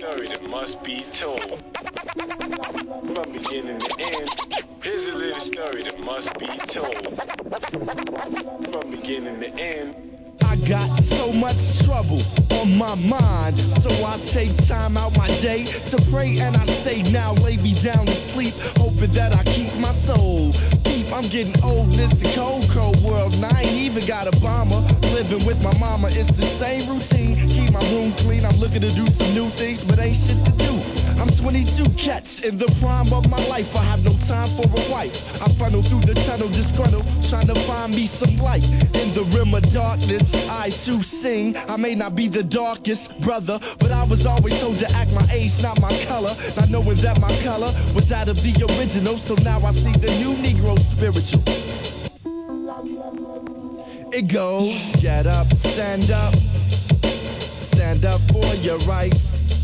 story that must be told. From beginning to end, here's a little story that must be told. From beginning to end. I got so much trouble on my mind, so I take time out my day to pray, and I say now lay me down to sleep, hoping that I keep my soul deep. I'm getting old, this a cold world, and I ain't even got a bomber. Living with my mama, it's the same routine. Keep my room clean, I'm looking to do some new things, but ain't shit to do. I'm 22 cats in the prime of my life. I have no time for a wife. I funnel through the tunnel disgruntled, trying to find me some light. In the rim of darkness, I too sing. I may not be the darkest brother, but I was always told to act my age, not my color. Not knowing that my color was out of the original, so now I see the new Negro spiritual. It goes, get up, stand up. Stand up for your rights.